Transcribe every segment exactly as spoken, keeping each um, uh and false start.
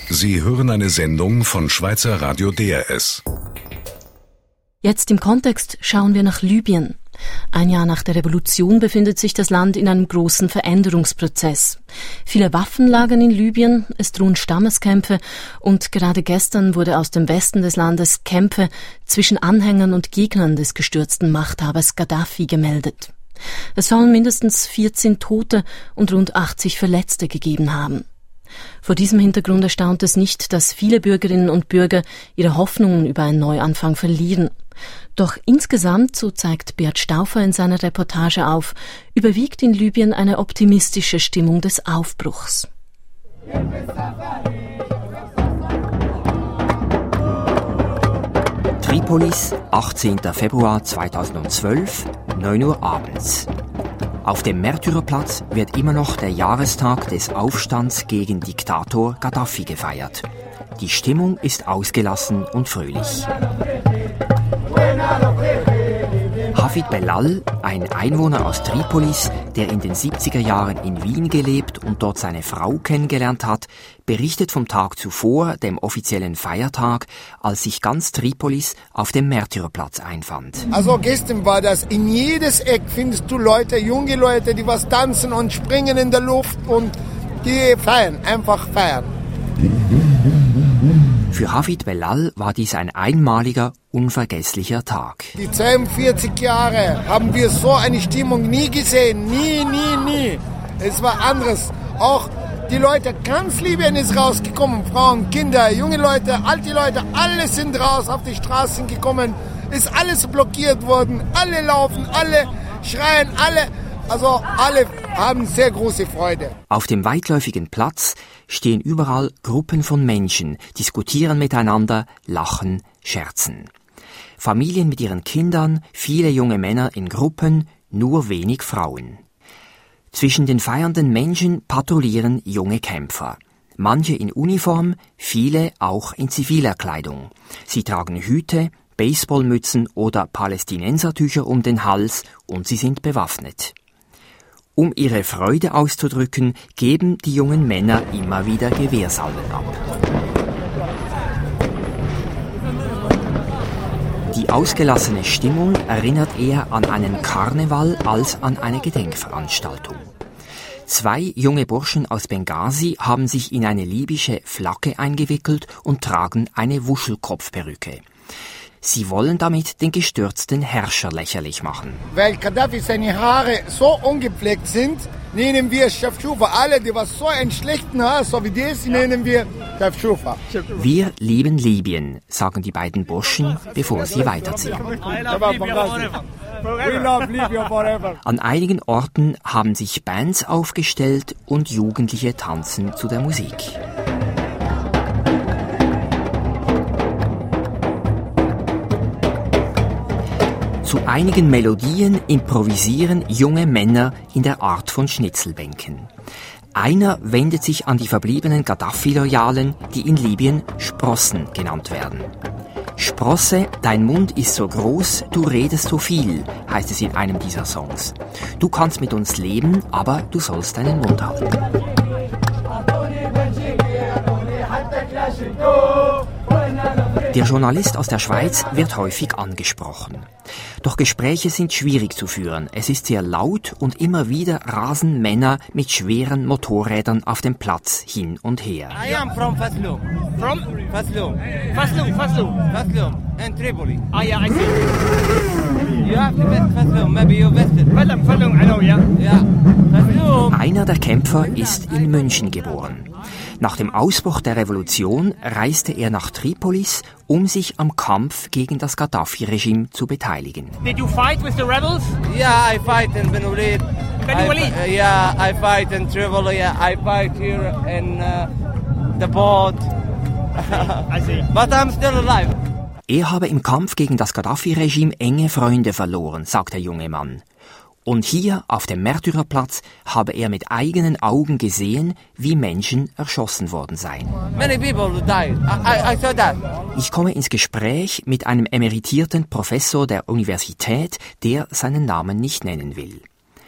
Sie hören eine Sendung von Schweizer Radio D R S. Jetzt im Kontext schauen wir nach Libyen. Ein Jahr nach der Revolution befindet sich das Land in einem großen Veränderungsprozess. Viele Waffen lagern in Libyen, es drohen Stammeskämpfe und gerade gestern wurde aus dem Westen des Landes Kämpfe zwischen Anhängern und Gegnern des gestürzten Machthabers Gaddafi gemeldet. Es sollen mindestens vierzehn Tote und rund achtzig Verletzte gegeben haben. Vor diesem Hintergrund erstaunt es nicht, dass viele Bürgerinnen und Bürger ihre Hoffnungen über einen Neuanfang verlieren. Doch insgesamt, so zeigt Beat Stauffer in seiner Reportage auf, überwiegt in Libyen eine optimistische Stimmung des Aufbruchs. Tripolis, achtzehnter Februar zweitausendzwölf, neun Uhr abends. Auf dem Märtyrerplatz wird immer noch der Jahrestag des Aufstands gegen Diktator Gaddafi gefeiert. Die Stimmung ist ausgelassen und fröhlich. Hafid Bellal, ein Einwohner aus Tripolis, der in den siebziger Jahren in Wien gelebt und dort seine Frau kennengelernt hat, berichtet vom Tag zuvor, dem offiziellen Feiertag, als sich ganz Tripolis auf dem Märtyrerplatz einfand. Also gestern war das, in jedes Eck findest du Leute, junge Leute, die was tanzen und springen in der Luft und die feiern, einfach feiern. Für Hafid Bellal war dies ein einmaliger, unvergesslicher Tag. Die zweiundvierzig Jahre haben wir so eine Stimmung nie gesehen. Nie, nie, nie. Es war anderes. Auch die Leute, ganz Libyen ist rausgekommen. Frauen, Kinder, junge Leute, alte Leute, alle sind raus auf die Straßen gekommen. Ist alles blockiert worden. Alle laufen, alle schreien, alle. Also alle haben sehr große Freude. Auf dem weitläufigen Platz stehen überall Gruppen von Menschen, diskutieren miteinander, lachen, scherzen. Familien mit ihren Kindern, viele junge Männer in Gruppen, nur wenig Frauen. Zwischen den feiernden Menschen patrouillieren junge Kämpfer. Manche in Uniform, viele auch in ziviler Kleidung. Sie tragen Hüte, Baseballmützen oder Palästinensertücher um den Hals und sie sind bewaffnet. Um ihre Freude auszudrücken, geben die jungen Männer immer wieder Gewehrsalven ab. Die ausgelassene Stimmung erinnert eher an einen Karneval als an eine Gedenkveranstaltung. Zwei junge Burschen aus Benghazi haben sich in eine libysche Flagge eingewickelt und tragen eine Wuschelkopfperücke. Sie wollen damit den gestürzten Herrscher lächerlich machen. Weil Gaddafi seine Haare so ungepflegt sind, nennen wir Schafschufa. Alle, die was so einen schlechten Haar, so wie das, nennen wir Schafschufa. Wir lieben Libyen, sagen die beiden Burschen, bevor sie weiterziehen. An einigen Orten haben sich Bands aufgestellt und Jugendliche tanzen zu der Musik. Zu einigen Melodien improvisieren junge Männer in der Art von Schnitzelbänken. Einer wendet sich an die verbliebenen Gaddafi-Loyalen, die in Libyen Sprossen genannt werden. Sprosse, dein Mund ist so groß, du redest so viel, heißt es in einem dieser Songs. Du kannst mit uns leben, aber du sollst deinen Mund halten. Der Journalist aus der Schweiz wird häufig angesprochen. Doch Gespräche sind schwierig zu führen. Es ist sehr laut und immer wieder rasen Männer mit schweren Motorrädern auf dem Platz hin und her. I am from Fasloum. From Fasloum. Fasloum, Fasloum. Fasloum and Tripoli. Ah, yeah, I see. You have to visit Fasloum. Maybe you visited. Fasloum, Fasloum, I know, yeah. Yeah. Fasloum. Einer der Kämpfer ist in München geboren. Nach dem Ausbruch der Revolution reiste er nach Tripolis, um sich am Kampf gegen das Gaddafi-Regime zu beteiligen. Did you fight with the rebels? Yeah, I fight in Ben Walid. Ben Walid? Uh, yeah, I fight in Tripoli. I fight here in uh, the boat. I see. But I'm still alive. Er habe im Kampf gegen das Gaddafi-Regime enge Freunde verloren, sagt der junge Mann. Und hier auf dem Märtyrerplatz habe er mit eigenen Augen gesehen, wie Menschen erschossen worden seien. Many people died. I, I saw that. Ich komme ins Gespräch mit einem emeritierten Professor der Universität, der seinen Namen nicht nennen will.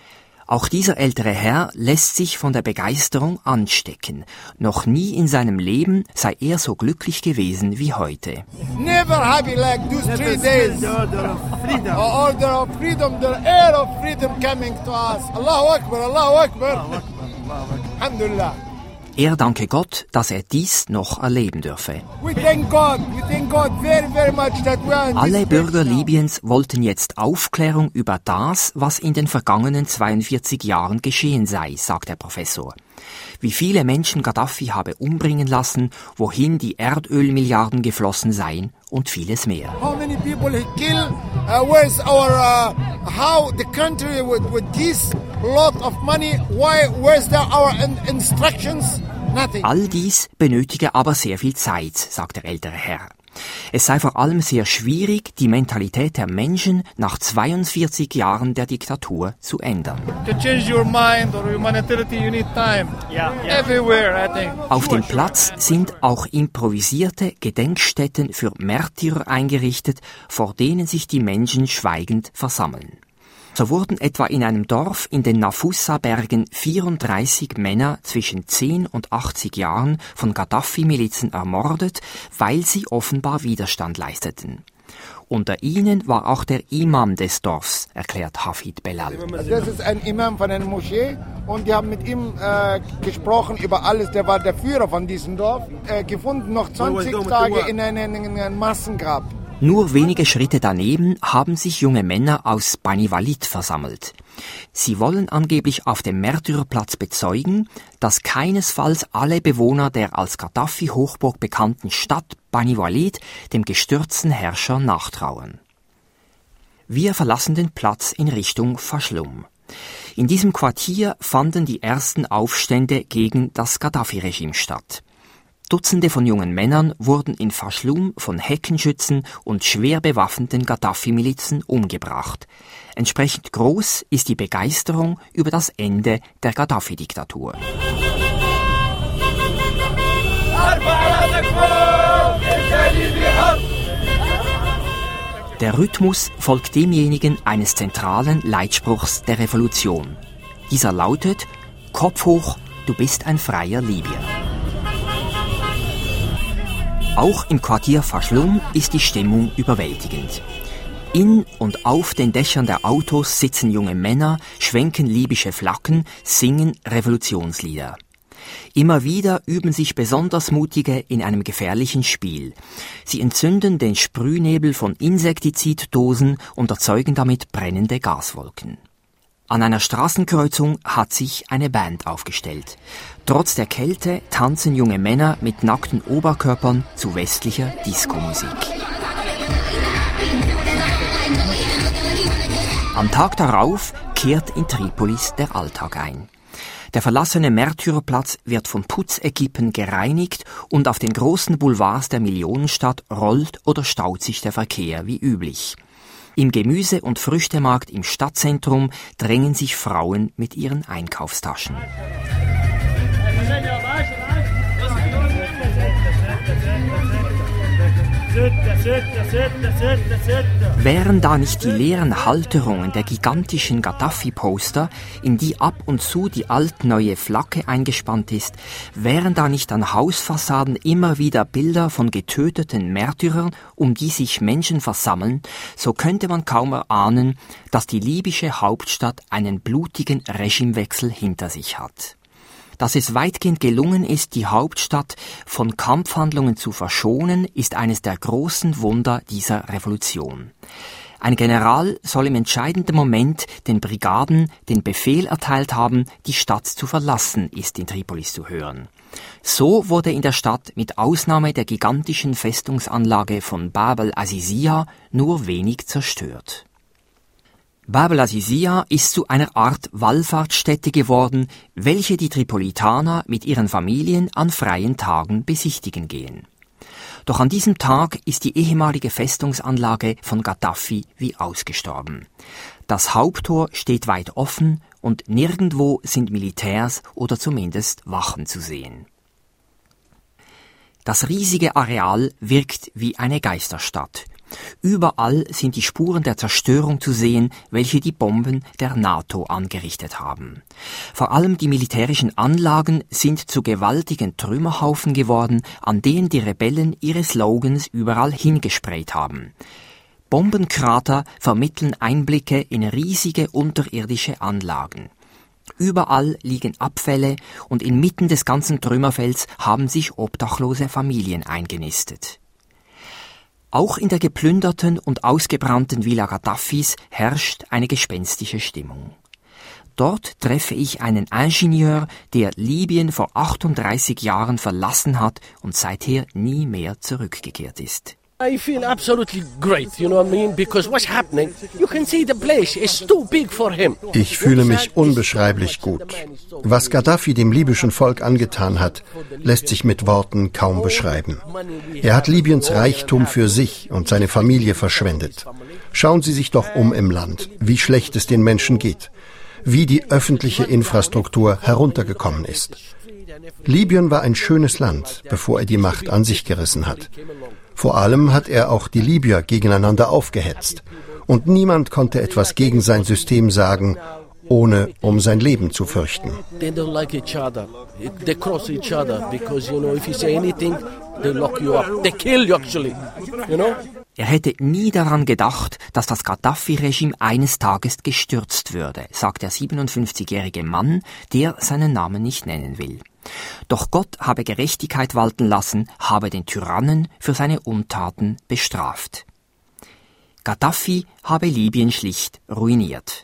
Auch dieser ältere Herr lässt sich von der Begeisterung anstecken. Noch nie in seinem Leben sei er so glücklich gewesen wie heute. Never happy like those three days. The order of freedom. The order of freedom, the air of freedom coming to us. Allahu Akbar, Allahu Akbar. Alhamdulillah. Er danke Gott, dass er dies noch erleben dürfe. We thank God. We thank God very, very much that we are in Alle Bürger Libyens wollten jetzt Aufklärung über das, was in den vergangenen zweiundvierzig Jahren geschehen sei, sagt der Professor. Wie viele Menschen Gaddafi habe umbringen lassen, wohin die Erdölmilliarden geflossen seien und vieles mehr. How many people he killed? Uh, where's our uh, how the country with with this lot of money? Why? Where's the, our in, instructions? Nothing. All dies benötige aber sehr viel Zeit, sagt der ältere Herr. Es sei vor allem sehr schwierig, die Mentalität der Menschen nach zweiundvierzig Jahren der Diktatur zu ändern. To change your mind or your mentality, you need time. Yeah, yeah. Everywhere, I think. Auf dem Platz sind auch improvisierte Gedenkstätten für Märtyrer eingerichtet, vor denen sich die Menschen schweigend versammeln. So wurden etwa in einem Dorf in den Nafusa-Bergen vierunddreißig Männer zwischen zehn und achtzig Jahren von Gaddafi-Milizen ermordet, weil sie offenbar Widerstand leisteten. Unter ihnen war auch der Imam des Dorfs, erklärt Hafid Belal. Das ist ein Imam von einer Moschee und die haben mit ihm äh, gesprochen über alles. Der war der Führer von diesem Dorf. Äh, gefunden noch zwanzig Tage in einem, in einem Massengrab. Nur wenige Schritte daneben haben sich junge Männer aus Bani Walid versammelt. Sie wollen angeblich auf dem Märtyrerplatz bezeugen, dass keinesfalls alle Bewohner der als Gaddafi-Hochburg bekannten Stadt Bani Walid dem gestürzten Herrscher nachtrauern. Wir verlassen den Platz in Richtung Fashlum. In diesem Quartier fanden die ersten Aufstände gegen das Gaddafi-Regime statt. Dutzende von jungen Männern wurden in Fashlum von Heckenschützen und schwer bewaffneten Gaddafi-Milizen umgebracht. Entsprechend groß ist die Begeisterung über das Ende der Gaddafi-Diktatur. Der Rhythmus folgt demjenigen eines zentralen Leitspruchs der Revolution. Dieser lautet: Kopf hoch, du bist ein freier Libyer. Auch im Quartier Fashlum ist die Stimmung überwältigend. In und auf den Dächern der Autos sitzen junge Männer, schwenken libysche Flaggen, singen Revolutionslieder. Immer wieder üben sich besonders Mutige in einem gefährlichen Spiel. Sie entzünden den Sprühnebel von Insektiziddosen und erzeugen damit brennende Gaswolken. An einer Straßenkreuzung hat sich eine Band aufgestellt. Trotz der Kälte tanzen junge Männer mit nackten Oberkörpern zu westlicher Disco-Musik. Am Tag darauf kehrt in Tripolis der Alltag ein. Der verlassene Märtyrerplatz wird von Putzequipen gereinigt und auf den großen Boulevards der Millionenstadt rollt oder staut sich der Verkehr wie üblich. Im Gemüse- und Früchtemarkt im Stadtzentrum drängen sich Frauen mit ihren Einkaufstaschen. Wären da nicht die leeren Halterungen der gigantischen Gaddafi-Poster, in die ab und zu die altneue Flagge eingespannt ist, wären da nicht an Hausfassaden immer wieder Bilder von getöteten Märtyrern, um die sich Menschen versammeln, so könnte man kaum erahnen, dass die libysche Hauptstadt einen blutigen Regimewechsel hinter sich hat. Dass es weitgehend gelungen ist, die Hauptstadt von Kampfhandlungen zu verschonen, ist eines der großen Wunder dieser Revolution. Ein General soll im entscheidenden Moment den Brigaden den Befehl erteilt haben, die Stadt zu verlassen, ist in Tripolis zu hören. So wurde in der Stadt mit Ausnahme der gigantischen Festungsanlage von Bab al-Aziziyah nur wenig zerstört. Bab al-Aziziyah ist zu einer Art Wallfahrtsstätte geworden, welche die Tripolitaner mit ihren Familien an freien Tagen besichtigen gehen. Doch an diesem Tag ist die ehemalige Festungsanlage von Gaddafi wie ausgestorben. Das Haupttor steht weit offen und nirgendwo sind Militärs oder zumindest Wachen zu sehen. Das riesige Areal wirkt wie eine Geisterstadt. Überall sind die Spuren der Zerstörung zu sehen, welche die Bomben der NATO angerichtet haben. Vor allem die militärischen Anlagen sind zu gewaltigen Trümmerhaufen geworden, an denen die Rebellen ihre Slogans überall hingesprayt haben. Bombenkrater vermitteln Einblicke in riesige unterirdische Anlagen. Überall liegen Abfälle und inmitten des ganzen Trümmerfelds haben sich obdachlose Familien eingenistet. Auch in der geplünderten und ausgebrannten Villa Gaddafis herrscht eine gespenstische Stimmung. Dort treffe ich einen Ingenieur, der Libyen vor achtunddreißig Jahren verlassen hat und seither nie mehr zurückgekehrt ist. I feel absolutely great, you know what I mean? Because what's happening, you can see the place is too big for him. Ich fühle mich unbeschreiblich gut. Was Gaddafi dem libyschen Volk angetan hat, lässt sich mit Worten kaum beschreiben. Er hat Libyens Reichtum für sich und seine Familie verschwendet. Schauen Sie sich doch um im Land, wie schlecht es den Menschen geht, wie die öffentliche Infrastruktur heruntergekommen ist. Libyen war ein schönes Land, bevor er die Macht an sich gerissen hat. Vor allem hat er auch die Libyer gegeneinander aufgehetzt. Und niemand konnte etwas gegen sein System sagen, ohne um sein Leben zu fürchten. Er hätte nie daran gedacht, dass das Gaddafi-Regime eines Tages gestürzt würde, sagt der siebenundfünfzigjährige Mann, der seinen Namen nicht nennen will. Doch Gott habe Gerechtigkeit walten lassen, habe den Tyrannen für seine Untaten bestraft. Gaddafi habe Libyen schlicht ruiniert.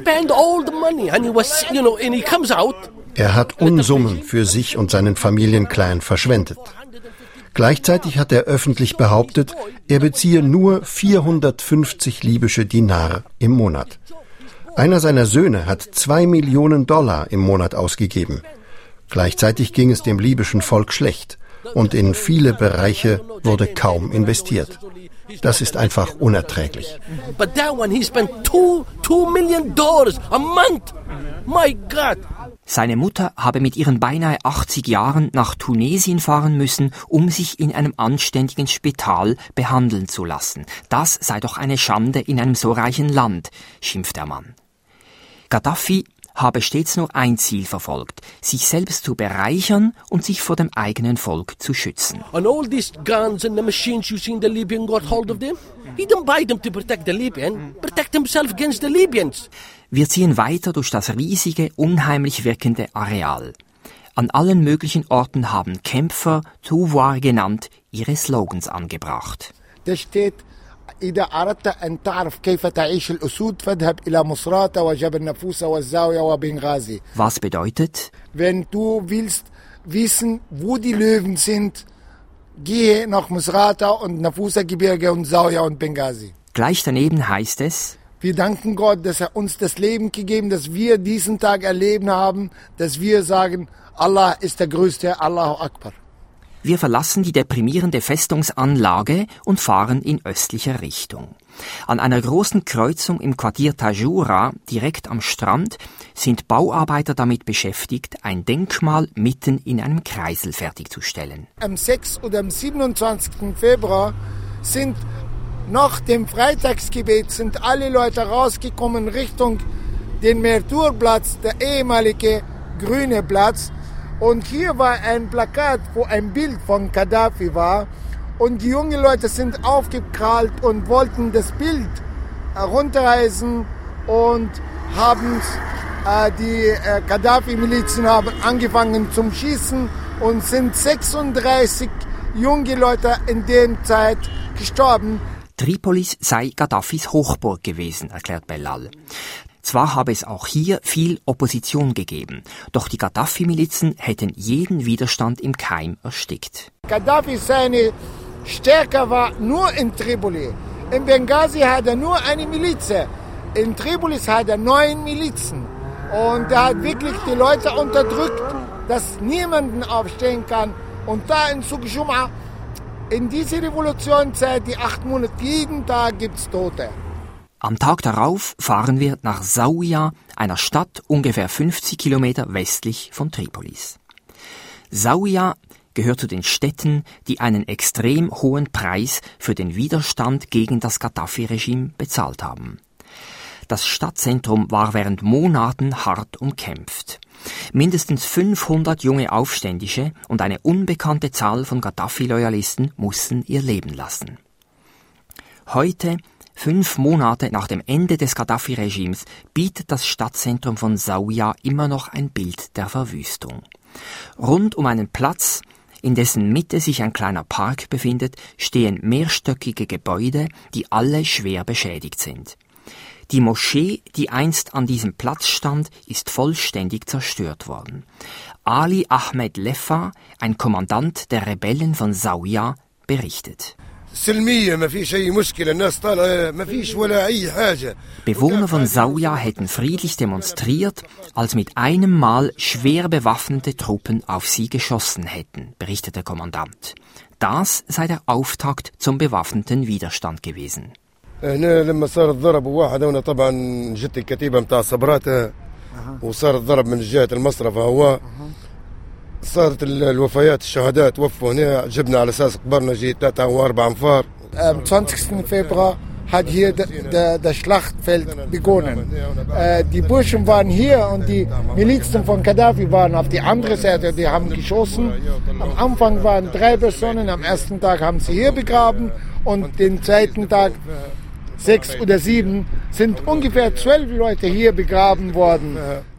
Er hat Unsummen für sich und seinen Familienclan verschwendet. Gleichzeitig hat er öffentlich behauptet, er beziehe nur vierhundertfünfzig libysche Dinar im Monat. Einer seiner Söhne hat zwei Millionen Dollar im Monat ausgegeben. Gleichzeitig ging es dem libyschen Volk schlecht und in viele Bereiche wurde kaum investiert. Das ist einfach unerträglich. But that one he spent two, two million dollars a month. My God. Seine Mutter habe mit ihren beinahe achtzig Jahren nach Tunesien fahren müssen, um sich in einem anständigen Spital behandeln zu lassen. Das sei doch eine Schande in einem so reichen Land, schimpft der Mann. Gaddafi habe stets nur ein Ziel verfolgt, sich selbst zu bereichern und sich vor dem eigenen Volk zu schützen. And all these guns and the machines you seen the Libyan got hold of them, he didn't buy them to protect the Libyan, protect himself against the Libyans. Wir ziehen weiter durch das riesige, unheimlich wirkende Areal. An allen möglichen Orten haben Kämpfer, Tuwar genannt, ihre Slogans angebracht. Da steht: إذا أردت أن تعرف كيف تعيش الأسود فاذهب إلى مصراتة وجبل نفوس والزاوية وبنغازي. Was bedeutet? Wenn du willst wissen, wo die Löwen sind, gehe nach Misrata und Nafusa-Gebirge und Zawiya und Benghazi. Gleich daneben heißt es: Wir danken Gott, dass er uns das Leben gegeben, dass wir diesen Tag erleben haben, dass wir sagen, Allah ist der Größte, Allahu Akbar. Wir verlassen die deprimierende Festungsanlage und fahren in östlicher Richtung. An einer großen Kreuzung im Quartier Tajura, direkt am Strand, sind Bauarbeiter damit beschäftigt, ein Denkmal mitten in einem Kreisel fertigzustellen. Am sechsten oder am siebenundzwanzigsten Februar sind nach dem Freitagsgebet sind alle Leute rausgekommen Richtung den Merturplatz, der ehemalige grüne Platz. Und hier war ein Plakat, wo ein Bild von Gaddafi war. Und die jungen Leute sind aufgekrallt und wollten das Bild runterreißen und haben äh, die äh, Gaddafi-Milizen haben angefangen zum Schießen und sind sechsunddreißig junge Leute in der Zeit gestorben. Tripolis sei Gaddafis Hochburg gewesen, erklärt Bellal. Zwar habe es auch hier viel Opposition gegeben, doch die Gaddafi-Milizen hätten jeden Widerstand im Keim erstickt. Gaddafi seine Stärke war nur in Tripoli. In Benghazi hat er nur eine Miliz. In Tripolis hat er neun Milizen. Und er hat wirklich die Leute unterdrückt, dass niemanden aufstehen kann. Und da in Suqjum'a, in dieser Revolutionszeit, die acht Monate, jeden Tag gibt es Tote. Am Tag darauf fahren wir nach Zawiya, einer Stadt ungefähr fünfzig Kilometer westlich von Tripolis. Zawiya gehört zu den Städten, die einen extrem hohen Preis für den Widerstand gegen das Gaddafi-Regime bezahlt haben. Das Stadtzentrum war während Monaten hart umkämpft. Mindestens fünfhundert junge Aufständische und eine unbekannte Zahl von Gaddafi-Loyalisten mussten ihr Leben lassen. Heute, fünf Monate nach dem Ende des Gaddafi-Regimes, bietet das Stadtzentrum von Zaouia immer noch ein Bild der Verwüstung. Rund um einen Platz, in dessen Mitte sich ein kleiner Park befindet, stehen mehrstöckige Gebäude, die alle schwer beschädigt sind. Die Moschee, die einst an diesem Platz stand, ist vollständig zerstört worden. Ali Ahmed Leffa, ein Kommandant der Rebellen von Zaouia, berichtet. Bewohner von Zaouia hätten friedlich demonstriert, als mit einem Mal schwer bewaffnete Truppen auf sie geschossen hätten, berichtet der Kommandant. Das sei der Auftakt zum bewaffneten Widerstand gewesen. هنا لما صار الضرب واحد هنا طبعا جت الكتيبه نتاع الصبرات وصار الضرب من جهه المصرف هو صارت الوفيات الشهداء توفوا هنا جبنا على اساس قبرنا جي ثلاثة او أربعة انفار. Am zwanzigsten Februar hat hier das Schlachtfeld begonnen. Die Burschen waren hier und die Milizen von Gaddafi waren auf die andere Seite, die haben geschossen. Am Anfang waren drei Personen, am ersten Tag haben sie hier begraben und den zweiten Tag sechs oder sieben sind ungefähr zwölf Leute hier begraben worden.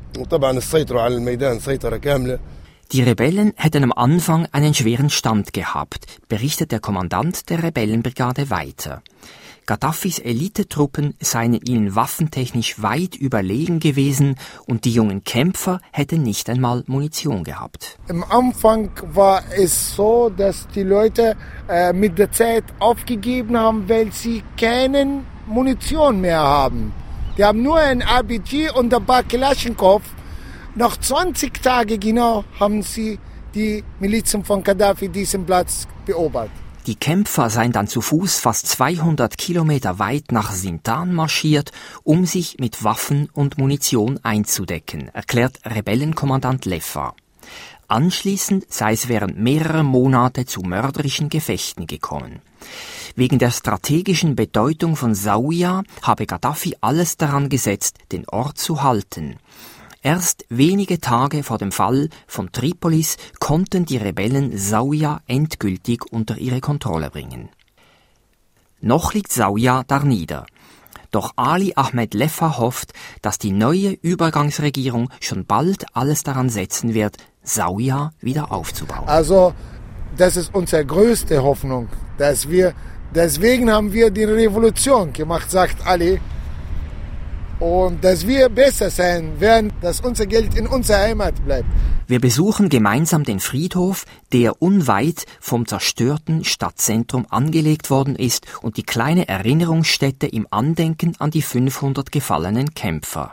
Die Rebellen hätten am Anfang einen schweren Stand gehabt, berichtet der Kommandant der Rebellenbrigade weiter. Gaddafis Elitetruppen seien ihnen waffentechnisch weit überlegen gewesen und die jungen Kämpfer hätten nicht einmal Munition gehabt. Am Anfang war es so, dass die Leute äh, mit der Zeit aufgegeben haben, weil sie keine Munition mehr haben. Die haben nur ein R P G und ein paar Kalaschnikow. Nach zwanzig Tagen genau haben sie die Milizen von Gaddafi diesen Platz beobachtet. Die Kämpfer seien dann zu Fuß fast zweihundert Kilometer weit nach Sintan marschiert, um sich mit Waffen und Munition einzudecken, erklärt Rebellenkommandant Leffa. Anschließend sei es während mehrerer Monate zu mörderischen Gefechten gekommen. Wegen der strategischen Bedeutung von Zaouia habe Gaddafi alles daran gesetzt, den Ort zu halten. Erst wenige Tage vor dem Fall von Tripolis konnten die Rebellen Zaouia endgültig unter ihre Kontrolle bringen. Noch liegt Zaouia darnieder. Doch Ali Ahmed Leffa hofft, dass die neue Übergangsregierung schon bald alles daran setzen wird, Zaouia wieder aufzubauen. Also, das ist unsere größte Hoffnung, dass wir, deswegen haben wir die Revolution gemacht, sagt Ali. Und dass wir besser sein werden, dass unser Geld in unserer Heimat bleibt. Wir besuchen gemeinsam den Friedhof, der unweit vom zerstörten Stadtzentrum angelegt worden ist und die kleine Erinnerungsstätte im Andenken an die fünfhundert gefallenen Kämpfer.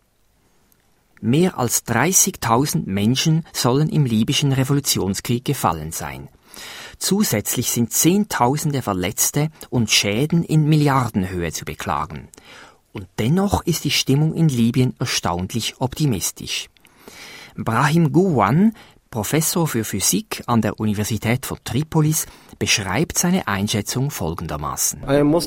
Mehr als dreißigtausend Menschen sollen im libyschen Revolutionskrieg gefallen sein. Zusätzlich sind Zehntausende Verletzte und Schäden in Milliardenhöhe zu beklagen. Und dennoch ist die Stimmung in Libyen erstaunlich optimistisch. Brahim Gouwan, Professor für Physik an der Universität von Tripolis, beschreibt seine Einschätzung folgendermaßen.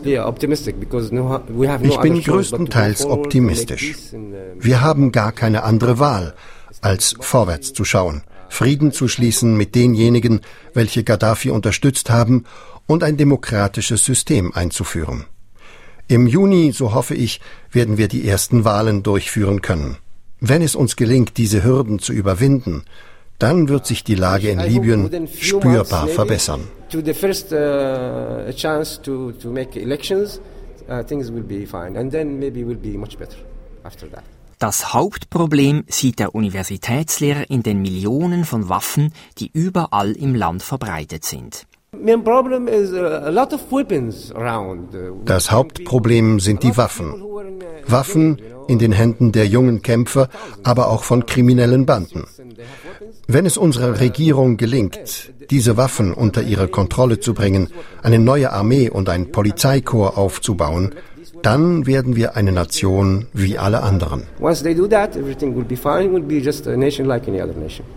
Ich bin größtenteils optimistisch. Wir haben gar keine andere Wahl, als vorwärts zu schauen, Frieden zu schließen mit denjenigen, welche Gaddafi unterstützt haben, und ein demokratisches System einzuführen. Im Juni, so hoffe ich, werden wir die ersten Wahlen durchführen können. Wenn es uns gelingt, diese Hürden zu überwinden, dann wird sich die Lage in Libyen spürbar verbessern. Das Hauptproblem sieht der Universitätslehrer in den Millionen von Waffen, die überall im Land verbreitet sind. Das Hauptproblem sind die Waffen. Waffen in den Händen der jungen Kämpfer, aber auch von kriminellen Banden. Wenn es unserer Regierung gelingt, diese Waffen unter ihre Kontrolle zu bringen, eine neue Armee und ein Polizeikorps aufzubauen, dann werden wir eine Nation wie alle anderen.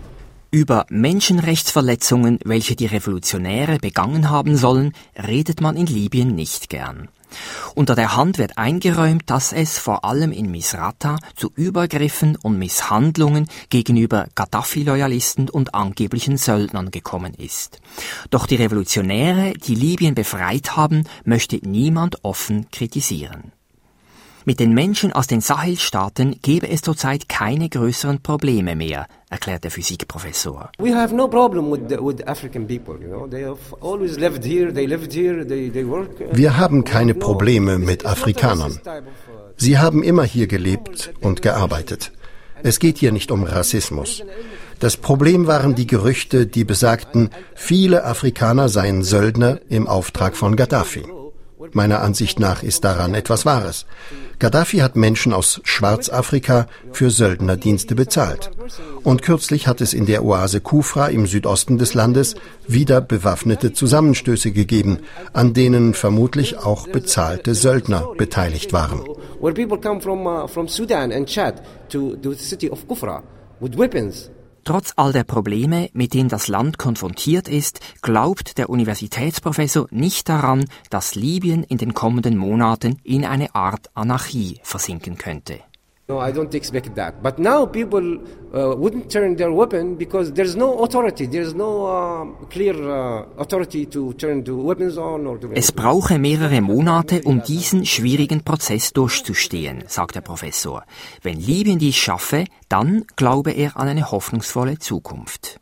Über Menschenrechtsverletzungen, welche die Revolutionäre begangen haben sollen, redet man in Libyen nicht gern. Unter der Hand wird eingeräumt, dass es vor allem in Misrata zu Übergriffen und Misshandlungen gegenüber Gaddafi-Loyalisten und angeblichen Söldnern gekommen ist. Doch die Revolutionäre, die Libyen befreit haben, möchte niemand offen kritisieren. Mit den Menschen aus den Sahelstaaten gebe es zurzeit keine größeren Probleme mehr, erklärt der Physikprofessor. We have no problem with the, with African people, you know. They have always lived here, they lived here, they they work. Wir haben keine Probleme mit Afrikanern. Sie haben immer hier gelebt und gearbeitet. Es geht hier nicht um Rassismus. Das Problem waren die Gerüchte, die besagten, viele Afrikaner seien Söldner im Auftrag von Gaddafi. Meiner Ansicht nach ist daran etwas Wahres. Gaddafi hat Menschen aus Schwarzafrika für Söldnerdienste bezahlt. Und kürzlich hat es in der Oase Kufra im Südosten des Landes wieder bewaffnete Zusammenstöße gegeben, an denen vermutlich auch bezahlte Söldner beteiligt waren. Where people come from uh, from Sudan and Chad to the city of Kufra with weapons. Trotz all der Probleme, mit denen das Land konfrontiert ist, glaubt der Universitätsprofessor nicht daran, dass Libyen in den kommenden Monaten in eine Art Anarchie versinken könnte. No, I don't expect that. But now people uh, wouldn't turn their weapon because there's no authority. There's no uh, clear uh, authority to turn the weapons on or to. Es brauche mehrere Monate, um diesen schwierigen Prozess durchzustehen, sagt der Professor. Wenn Libyen dies schaffe, dann glaube er an eine hoffnungsvolle Zukunft.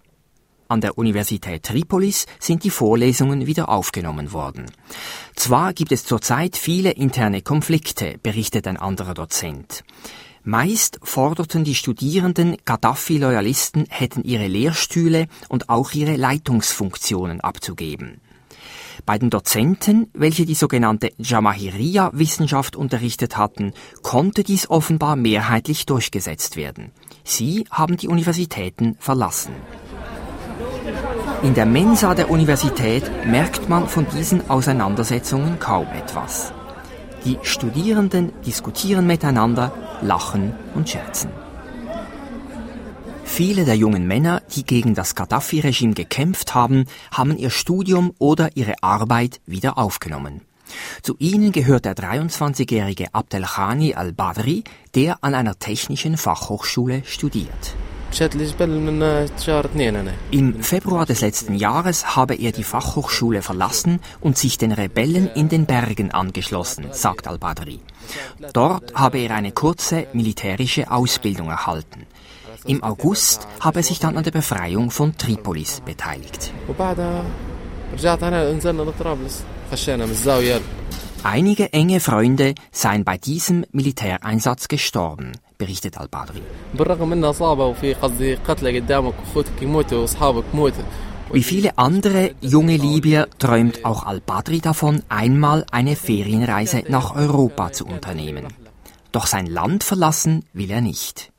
An der Universität Tripolis sind die Vorlesungen wieder aufgenommen worden. Zwar gibt es zurzeit viele interne Konflikte, berichtet ein anderer Dozent. Meist forderten die Studierenden, Gaddafi-Loyalisten hätten ihre Lehrstühle und auch ihre Leitungsfunktionen abzugeben. Bei den Dozenten, welche die sogenannte Jamahiriya-Wissenschaft unterrichtet hatten, konnte dies offenbar mehrheitlich durchgesetzt werden. Sie haben die Universitäten verlassen. In der Mensa der Universität merkt man von diesen Auseinandersetzungen kaum etwas. Die Studierenden diskutieren miteinander, lachen und scherzen. Viele der jungen Männer, die gegen das Gaddafi-Regime gekämpft haben, haben ihr Studium oder ihre Arbeit wieder aufgenommen. Zu ihnen gehört der dreiundzwanzigjährige Abdelkhani al-Badri, der an einer technischen Fachhochschule studiert. Im Februar des letzten Jahres habe er die Fachhochschule verlassen und sich den Rebellen in den Bergen angeschlossen, sagt al-Badri. Dort habe er eine kurze militärische Ausbildung erhalten. Im August habe er sich dann an der Befreiung von Tripolis beteiligt. Einige enge Freunde seien bei diesem Militäreinsatz gestorben, berichtet al-Badri. Wie viele andere junge Libyer träumt auch al-Badri davon, einmal eine Ferienreise nach Europa zu unternehmen. Doch sein Land verlassen will er nicht.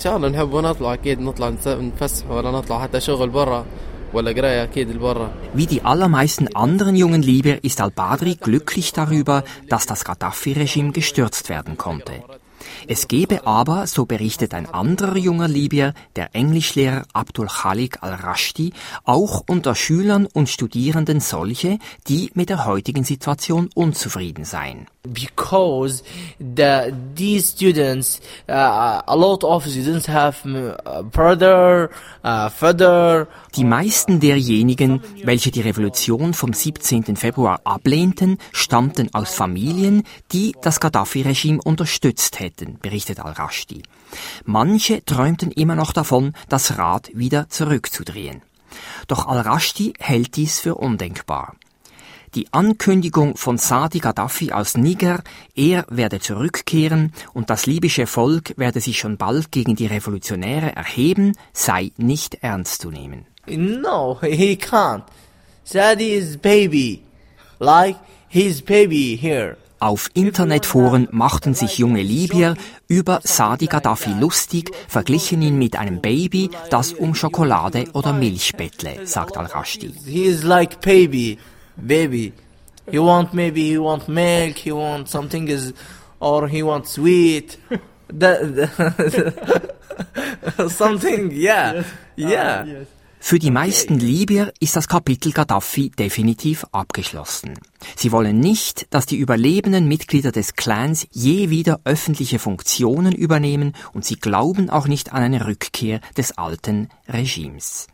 Wie die allermeisten anderen jungen Libyer ist al-Badri glücklich darüber, dass das Gaddafi-Regime gestürzt werden konnte. Es gebe aber, so berichtet ein anderer junger Libyer, der Englischlehrer Abdul Khalik al-Rashdi, auch unter Schülern und Studierenden solche, die mit der heutigen Situation unzufrieden seien. Because the, these students, uh, a lot of students have uh, brother, uh, father. Die meisten derjenigen, welche die Revolution vom siebzehnten Februar ablehnten, stammten aus Familien, die das Gaddafi-Regime unterstützt hätten, berichtet al-Rashdi. Manche träumten immer noch davon, das Rad wieder zurückzudrehen. Doch al-Rashdi hält dies für undenkbar. Die Ankündigung von Saadi Gaddafi aus Niger, er werde zurückkehren und das libysche Volk werde sich schon bald gegen die Revolutionäre erheben, sei nicht ernst zu nehmen. No, he can't. Saadi is baby, like his baby here. Auf Internetforen machten sich junge Libyer über Saadi Gaddafi lustig, verglichen ihn mit einem Baby, das um Schokolade oder Milch bettle, sagt al-Rashdi. He is like baby. Baby, he want maybe he want milk, he want something is, or he want sweet. Something, yeah, yeah. Für die meisten Libyer ist das Kapitel Gaddafi definitiv abgeschlossen. Sie wollen nicht, dass die überlebenden Mitglieder des Clans je wieder öffentliche Funktionen übernehmen und sie glauben auch nicht an eine Rückkehr des alten Regimes.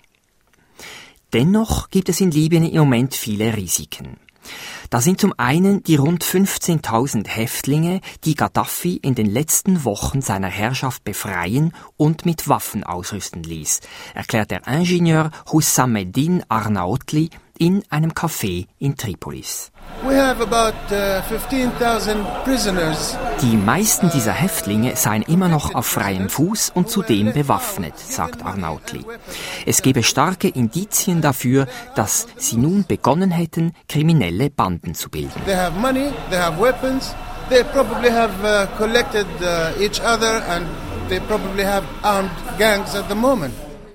Dennoch gibt es in Libyen im Moment viele Risiken. Da sind zum einen die rund fünfzehntausend Häftlinge, die Gaddafi in den letzten Wochen seiner Herrschaft befreien und mit Waffen ausrüsten ließ, erklärt der Ingenieur Hussameddin Arnaoutli in einem Café in Tripolis. We have about uh, fifteen thousand prisoners. Die meisten dieser Häftlinge seien immer noch auf freiem Fuß und zudem bewaffnet, sagt Arnaoutli. Es gebe starke Indizien dafür, dass sie nun begonnen hätten, kriminelle Banden zu bilden. They have money, they have weapons, they probably have uh, collected uh, each other and they probably have armed gangs at the moment.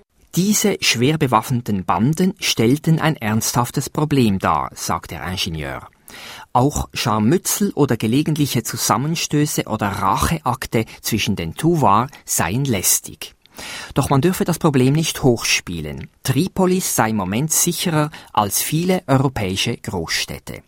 Diese schwer bewaffneten Banden stellten ein ernsthaftes Problem dar, sagt der Ingenieur. Auch Scharmützel oder gelegentliche Zusammenstöße oder Racheakte zwischen den Tuwar seien lästig. Doch man dürfe das Problem nicht hochspielen. Tripolis sei im Moment sicherer als viele europäische Großstädte.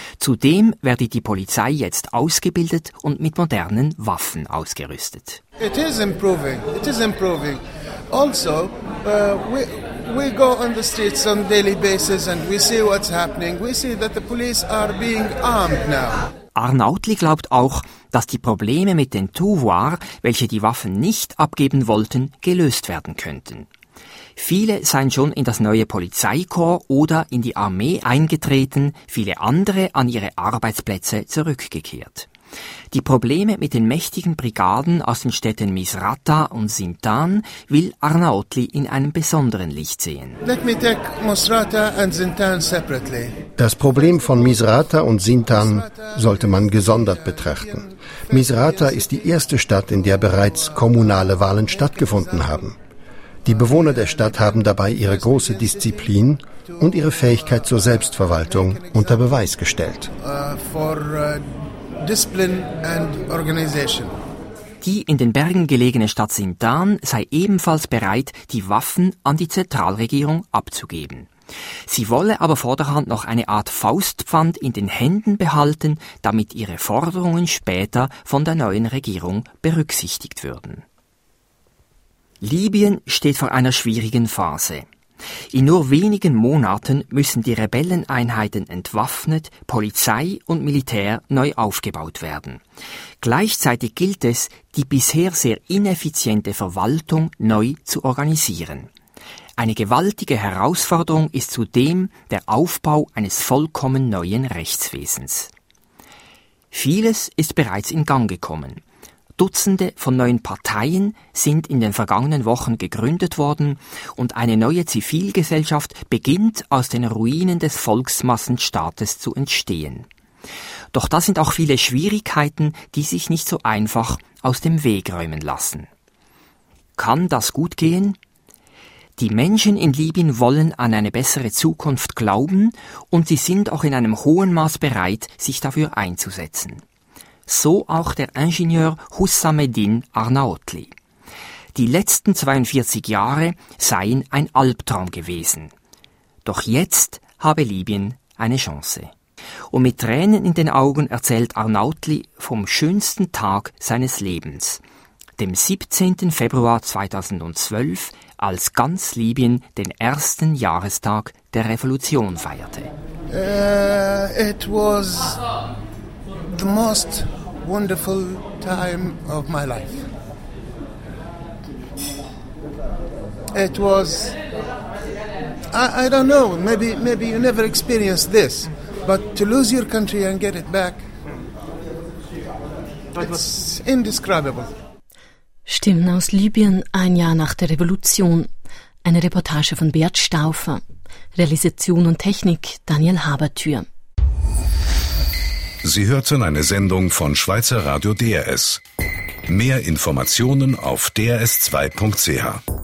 Zudem werde die Polizei jetzt ausgebildet und mit modernen Waffen ausgerüstet. It is improving. It is improving. Also, uh, we we go on the streets on a daily basis and we see what's happening. We see that the police are being armed now. Arnaoutli glaubt auch, dass die Probleme mit den Tuwar, welche die Waffen nicht abgeben wollten, gelöst werden könnten. Viele seien schon in das neue Polizeikorps oder in die Armee eingetreten, viele andere an ihre Arbeitsplätze zurückgekehrt. Die Probleme mit den mächtigen Brigaden aus den Städten Misrata und Sintan will Arnaoutli in einem besonderen Licht sehen. Let me take Misrata and Sintan separately. Das Problem von Misrata und Sintan sollte man gesondert betrachten. Misrata ist die erste Stadt, in der bereits kommunale Wahlen stattgefunden haben. Die Bewohner der Stadt haben dabei ihre große Disziplin und ihre Fähigkeit zur Selbstverwaltung unter Beweis gestellt. Uh, for, uh, discipline and organization. Die in den Bergen gelegene Stadt Sintan sei ebenfalls bereit, die Waffen an die Zentralregierung abzugeben. Sie wolle aber vorderhand noch eine Art Faustpfand in den Händen behalten, damit ihre Forderungen später von der neuen Regierung berücksichtigt würden. Libyen steht vor einer schwierigen Phase. In nur wenigen Monaten müssen die Rebelleneinheiten entwaffnet, Polizei und Militär neu aufgebaut werden. Gleichzeitig gilt es, die bisher sehr ineffiziente Verwaltung neu zu organisieren. Eine gewaltige Herausforderung ist zudem der Aufbau eines vollkommen neuen Rechtswesens. Vieles ist bereits in Gang gekommen. Dutzende von neuen Parteien sind in den vergangenen Wochen gegründet worden und eine neue Zivilgesellschaft beginnt aus den Ruinen des Volksmassenstaates zu entstehen. Doch da sind auch viele Schwierigkeiten, die sich nicht so einfach aus dem Weg räumen lassen. Kann das gut gehen? Die Menschen in Libyen wollen an eine bessere Zukunft glauben und sie sind auch in einem hohen Maß bereit, sich dafür einzusetzen. So auch der Ingenieur Hussameddin Arnaoutli. Die letzten zweiundvierzig Jahre seien ein Albtraum gewesen. Doch jetzt habe Libyen eine Chance. Und mit Tränen in den Augen erzählt Arnaoutli vom schönsten Tag seines Lebens, dem siebzehnten Februar zweitausendzwölf, als ganz Libyen den ersten Jahrestag der Revolution feierte. Uh, it was the most wonderful time of my life. It was, I, I don't know, maybe maybe you never experienced this, but to lose your country and get it back, it's indescribable. Stimmen aus Libyen ein Jahr nach der Revolution. Eine Reportage von Bert Stauffer. Realisation und Technik Daniel Habertür. Sie hörten eine Sendung von Schweizer Radio D R S. Mehr Informationen auf d r s zwei punkt c h.